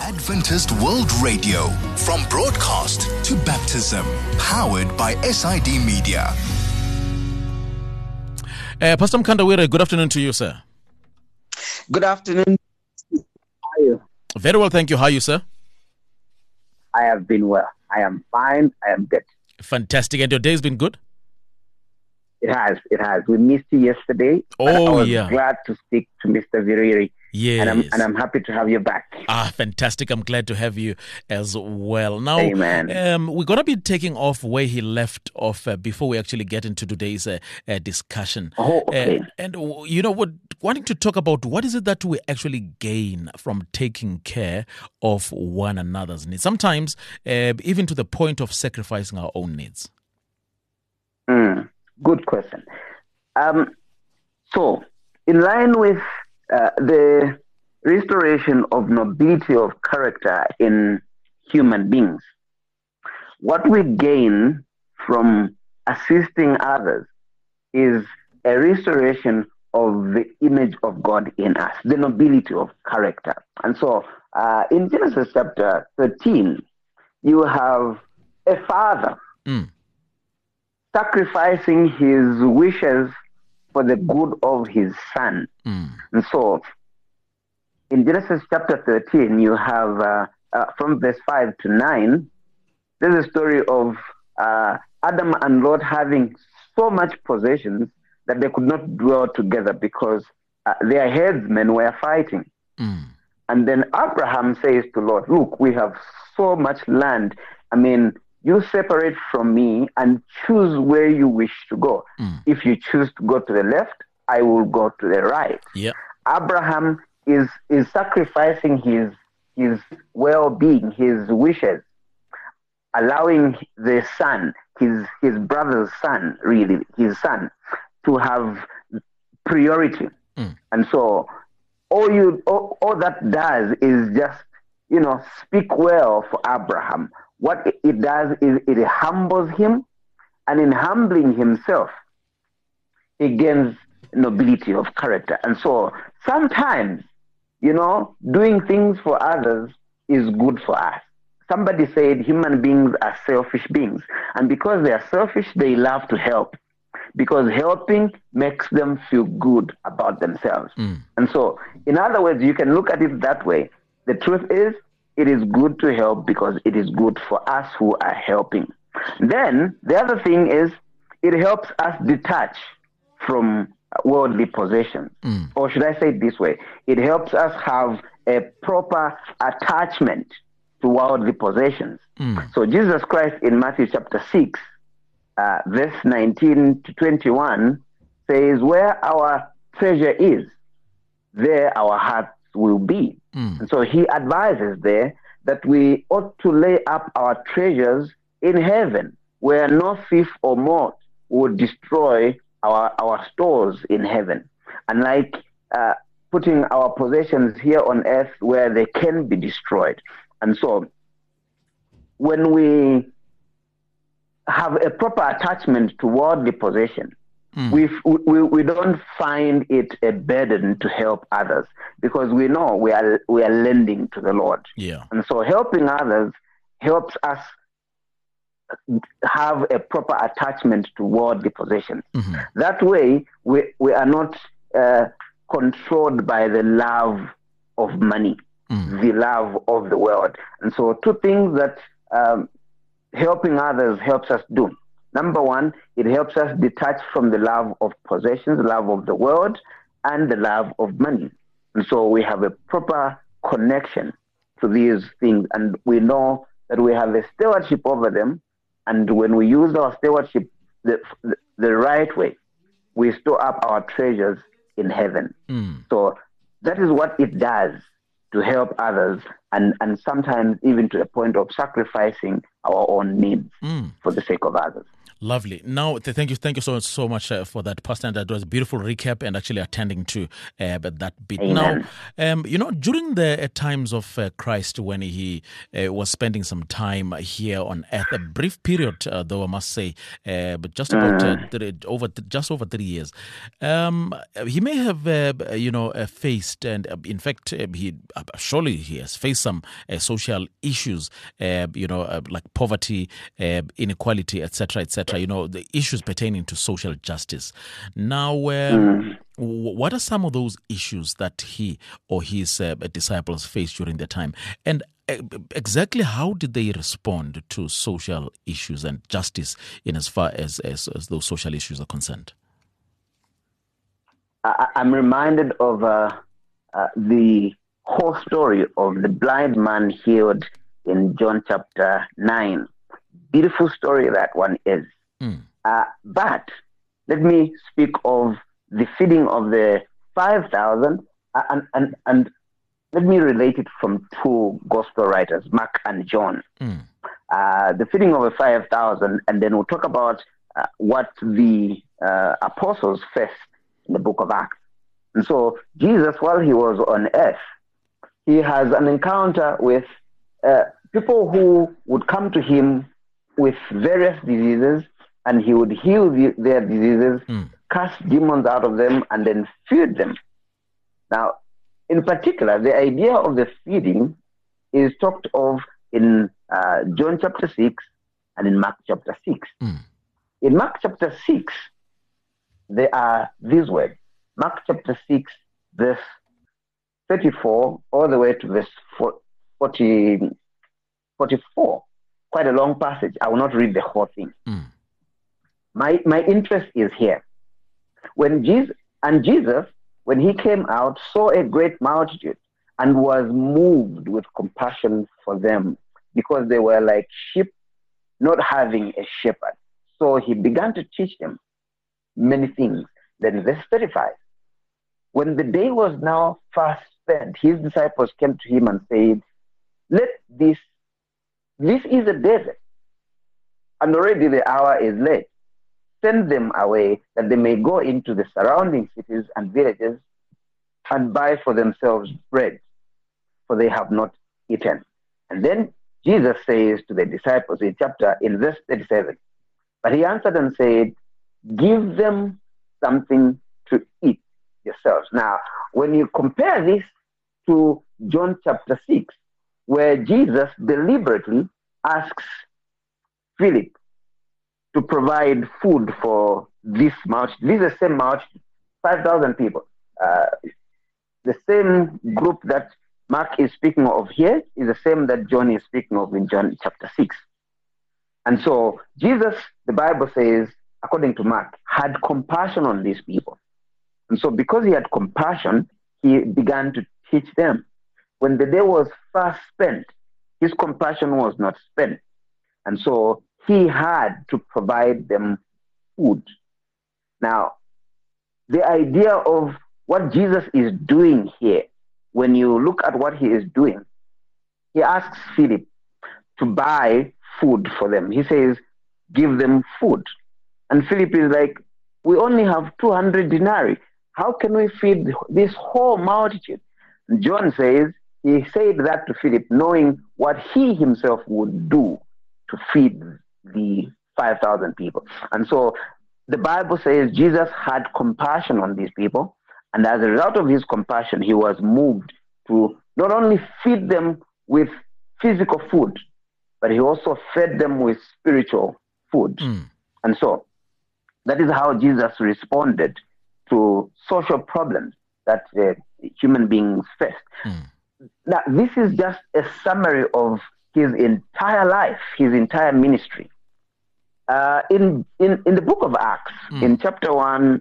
Adventist World Radio, from broadcast to baptism, powered by SID Media. Pastor Mkandawire, good afternoon to you, sir. Good afternoon. How are you? Very well, thank you. How are you, sir? I have been well. I am fine. I am good. Fantastic. And your day's been good? It has. We missed you yesterday. I was glad to speak to Mr. Viriri. Yes. And I'm happy to have you back. Fantastic. I'm glad to have you as well. Now, Amen. We're going to be taking off where he left off before we actually get into today's discussion. Oh, okay. And we're wanting to talk about what is it that we actually gain from taking care of one another's needs. Sometimes, even to the point of sacrificing our own needs. Good question. So, in line with the restoration of nobility of character in human beings, what we gain from assisting others is a restoration of the image of God in us, the nobility of character. And so in Genesis chapter 13, you have a father sacrificing his wishes for the good of his son. And so in Genesis chapter 13, you have from verse 5 to 9, there's a story of Adam and Lot having so much possessions that they could not dwell together because their headsmen were fighting. And then Abraham says to Lot, look, we have so much land. I mean, you separate from me and choose where you wish to go. If you choose to go to the left, I will go to the right. Yeah. Abraham is sacrificing his well-being, his wishes, allowing the son, his brother's son, really, his son, to have priority. And so all that does is just, speak well for Abraham. What it does is it humbles him, and in humbling himself, he gains nobility of character. And so sometimes, doing things for others is good for us. Somebody said human beings are selfish beings. And because they are selfish, they love to help. Because helping makes them feel good about themselves. And so, in other words, you can look at it that way. The truth is, it is good to help because it is good for us who are helping. Then, the other thing is, it helps us detach from worldly possessions. Or should I say it this way? It helps us have a proper attachment to worldly possessions. So Jesus Christ in Matthew chapter 6, verse 19 to 21 says, where our treasure is, there our hearts will be. And so he advises there that we ought to lay up our treasures in heaven, where no thief or moth would destroy our stores in heaven. Unlike putting our possessions here on earth where they can be destroyed. And so when we have a proper attachment to worldly possession, we don't find it a burden to help others because we know we are lending to the Lord. Yeah. And so helping others helps us have a proper attachment to worldly possessions. That way, we are not controlled by the love of money, the love of the world. And so two things that helping others helps us do. Number one, it helps us detach from the love of possessions, the love of the world, and the love of money. And so we have a proper connection to these things, and we know that we have a stewardship over them. And when we use our stewardship the right way, we store up our treasures in heaven. So that is what it does to help others, and sometimes even to the point of sacrificing our own needs for the sake of others. Lovely. Now, thank you so much for that, Pastor. And that was a beautiful recap and actually attending to that bit. Amen. Now, during the times of Christ, when he was spending some time here on earth, a brief period, though I must say, but just about just over 3 years, he may have faced, and in fact, surely he has faced some social issues, like poverty, inequality, etc., the issues pertaining to social justice. Now, what are some of those issues that he or his disciples faced during their time? And exactly how did they respond to social issues and justice in as far as those social issues are concerned? I'm reminded of the whole story of the blind man healed in John chapter 9. Beautiful story that one is. But let me speak of the feeding of the 5,000 and let me relate it from two gospel writers, Mark and John. The feeding of the 5,000, and then we'll talk about what the apostles faced in the book of Acts. And so Jesus, while he was on earth, he has an encounter with people who would come to him with various diseases, and he would heal their diseases, cast demons out of them, and then feed them. Now, in particular, the idea of the feeding is talked of in John chapter 6 and in Mark chapter 6. In Mark chapter 6, there are these words. Mark chapter 6, verse 34, all the way to verse 44. Quite a long passage. I will not read the whole thing. My interest is here. When Jesus, when he came out, saw a great multitude and was moved with compassion for them because they were like sheep not having a shepherd. So he began to teach them many things. Then verse 35. When the day was now fast spent, his disciples came to him and said, this is a desert, and already the hour is late. Send them away that they may go into the surrounding cities and villages and buy for themselves bread, for they have not eaten. And then Jesus says to the disciples in verse 37, but he answered and said, give them something to eat yourselves. Now, when you compare this to John chapter 6, where Jesus deliberately asks Philip to provide food for this multitude. This is the same multitude, 5,000 people. The same group that Mark is speaking of here is the same that John is speaking of in John chapter 6. And so Jesus, the Bible says, according to Mark, had compassion on these people. And so because he had compassion, he began to teach them. When the day was fast spent, his compassion was not spent. And so he had to provide them food. Now, the idea of what Jesus is doing here, when you look at what he is doing, he asks Philip to buy food for them. He says, give them food. And Philip is like, we only have 200 denarii. How can we feed this whole multitude? And John says, he said that to Philip, knowing what he himself would do to feed the 5,000 people. And so the Bible says Jesus had compassion on these people. And as a result of his compassion, he was moved to not only feed them with physical food, but he also fed them with spiritual food. And so that is how Jesus responded to social problems that human beings faced. Now, this is just a summary of his entire life, his entire ministry. In the book of Acts, in chapter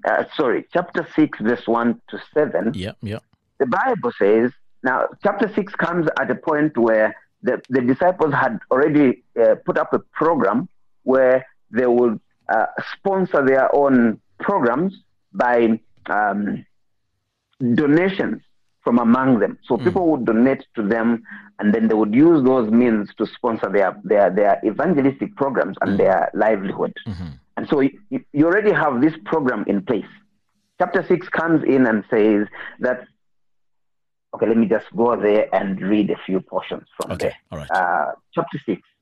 6, verse 1 to 7, the Bible says, now chapter 6 comes at a point where the disciples had already put up a program where they would sponsor their own programs by donations from among them. So people would donate to them, and then they would use those means to sponsor their evangelistic programs and their livelihood. And so you already have this program in place. Chapter 6 comes in and says that, okay, let me just go there and read a few portions from there. All right. Chapter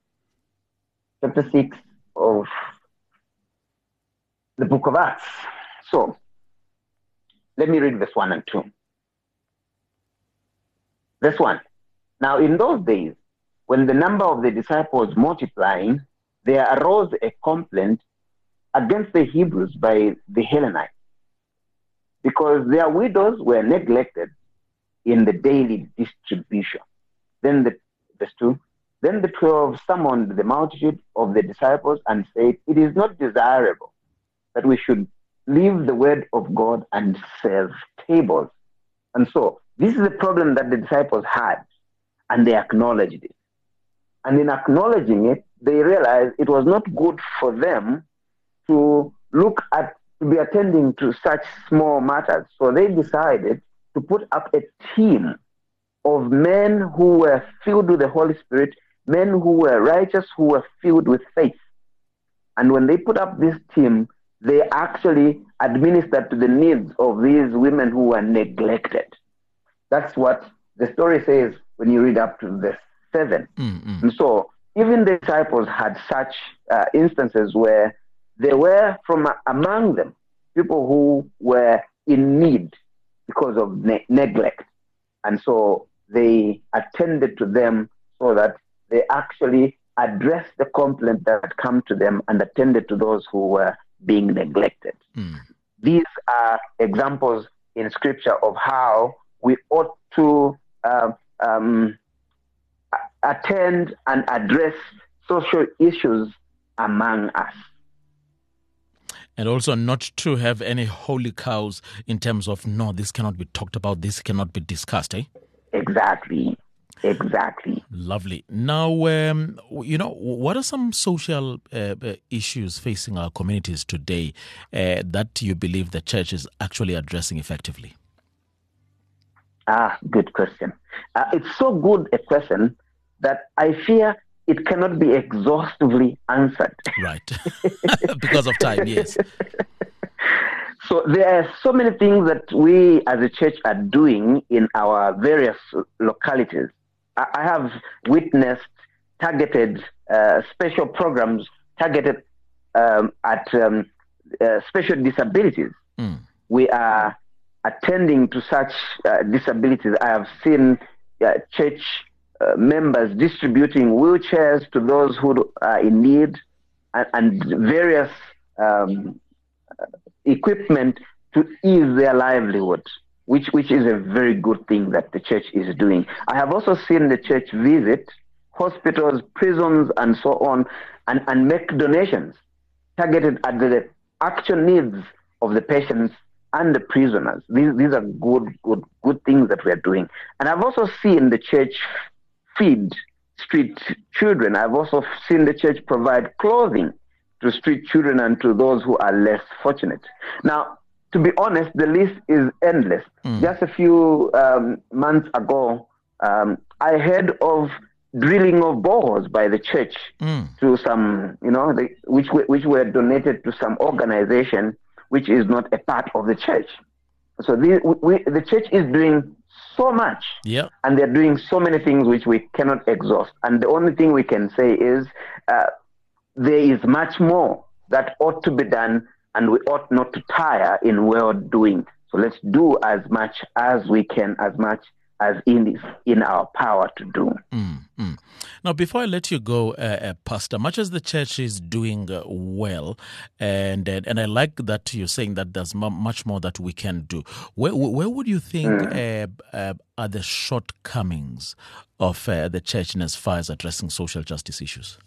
6 of the book of Acts. So, let me read verse 1 and 2. Verse 1. Now, in those days, when the number of the disciples multiplying, there arose a complaint against the Hebrews by the Hellenites, because their widows were neglected in the daily distribution. Then verse 2, then the 12 summoned the multitude of the disciples and said, it is not desirable that we should leave the word of God and serve tables. And so this is a problem that the disciples had, and they acknowledged it. And in acknowledging it, they realized it was not good for them to be attending to such small matters. So they decided to put up a team of men who were filled with the Holy Spirit, men who were righteous, who were filled with faith. And when they put up this team, they actually administered to the needs of these women who were neglected. That's what the story says when you read up to verse 7. Mm-hmm. And so even the disciples had such instances where there were from among them people who were in need because of neglect. And so they attended to them so that they actually addressed the complaint that had come to them and attended to those who were being neglected. Mm. These are examples in Scripture of how we ought to attend and address social issues among us. And also not to have any holy cows in terms of, no, this cannot be talked about, this cannot be discussed, eh? Exactly. Lovely. Now, what are some social issues facing our communities today that you believe the church is actually addressing effectively? Good question. It's so good a question that I fear it cannot be exhaustively answered. Right. Because of time, yes. So there are so many things that we as a church are doing in our various localities. I have witnessed targeted special programs targeted at special disabilities. Mm. We are attending to such disabilities. I have seen church members distributing wheelchairs to those who are in need and various equipment to ease their livelihood, which is a very good thing that the church is doing. I have also seen the church visit hospitals, prisons, and so on, and make donations targeted at the actual needs of the patients and the prisoners. These are good things that we are doing. And I've also seen the church feed street children. I've also seen the church provide clothing to street children and to those who are less fortunate. Now, to be honest, the list is endless. Just a few months ago, I heard of drilling of boreholes by the church to some, which were donated to some organization which is not a part of the church. So the church is doing so much, and they're doing so many things which we cannot exhaust. And the only thing we can say is there is much more that ought to be done, and we ought not to tire in well doing. So let's do as much as we can, as much as in our power to do. Now, before I let you go, Pastor, much as the church is doing well, and I like that you're saying that there's much more that we can do, where would you think are the shortcomings of the church in as far as addressing social justice issues?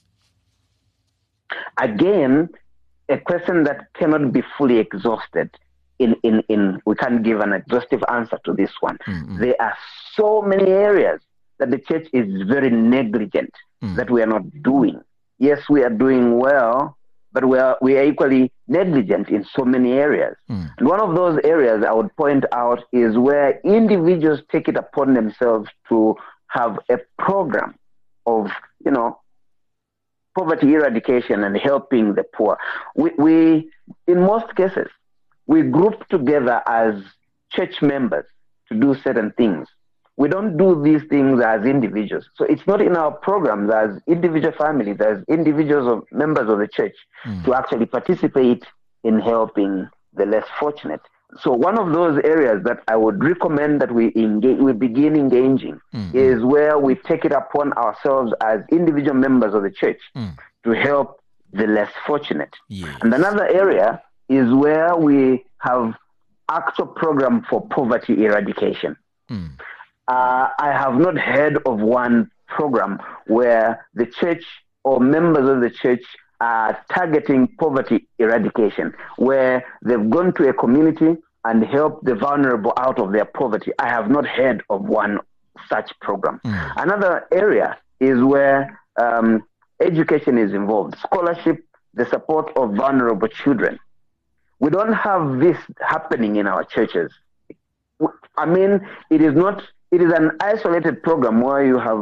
Again, a question that cannot be fully exhausted. We can't give an exhaustive answer to this one. There are so many areas that the church is very negligent that we are not doing. Yes, we are doing well, but we are equally negligent in so many areas. And one of those areas I would point out is where individuals take it upon themselves to have a program of, poverty eradication and helping the poor. We in most cases, we group together as church members to do certain things. We don't do these things as individuals. So it's not in our programs as individual families, as individuals or members of the church to actually participate in helping the less fortunate. So one of those areas that I would recommend that we begin engaging is where we take it upon ourselves as individual members of the church to help the less fortunate. Yes. And another area is where we have actual program for poverty eradication. I have not heard of one program where the church or members of the church are targeting poverty eradication, where they've gone to a community and helped the vulnerable out of their poverty. I have not heard of one such program. Another area is where education is involved, scholarship, the support of vulnerable children. We don't have this happening in our churches. I mean, it is an isolated program where you have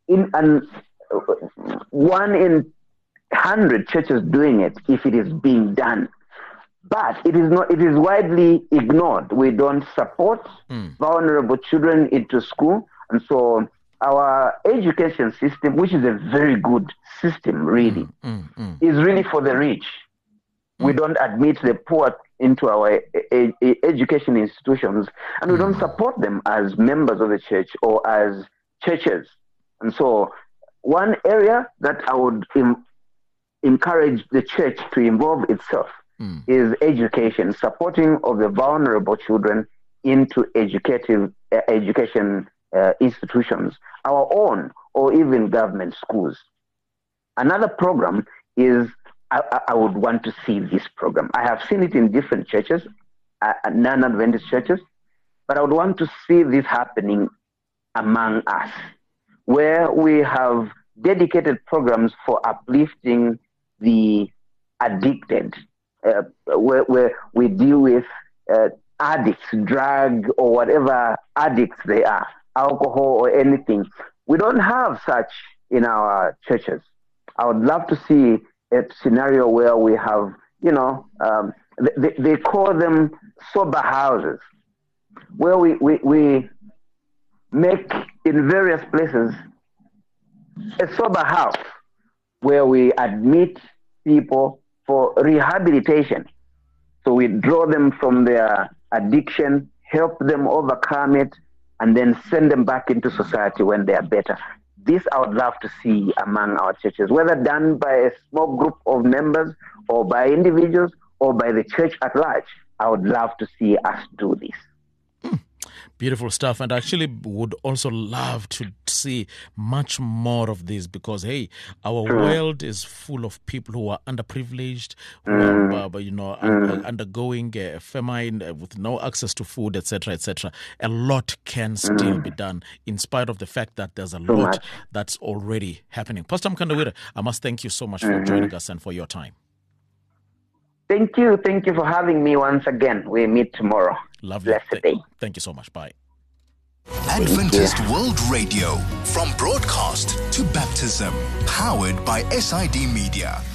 one in 100 churches doing it if it is being done. But it is widely ignored. We don't support vulnerable children into school. And so our education system, which is a very good system really, is really for the rich. We don't admit the poor into our education institutions, and we don't support them as members of the church or as churches. And so one area that I would encourage the church to involve itself is education, supporting of the vulnerable children into education institutions, our own or even government schools. Another program is, I would want to see this program. I have seen it in different churches, non-Adventist churches, but I would want to see this happening among us, where we have dedicated programs for uplifting the addicted, where we deal with addicts, drug or whatever addicts they are, alcohol or anything. We don't have such in our churches. I would love to see a scenario where we have, they call them sober houses, where we make in various places a sober house where we admit people for rehabilitation. So we draw them from their addiction, help them overcome it, and then send them back into society when they are better. This I would love to see among our churches, whether done by a small group of members or by individuals or by the church at large. I would love to see us do this. Beautiful stuff, and actually would also love to see much more of this because, hey, our world is full of people who are underprivileged, who are, undergoing famine with no access to food, etc., etc. A lot can still be done in spite of the fact that there's a lot that's already happening. Pastor Mkandawire, I must thank you so much for joining us and for your time. Thank you for having me once again. We meet tomorrow. Lovely. Blessed day. Thank you so much. Bye. Adventist World Radio, from broadcast to baptism, powered by SID Media.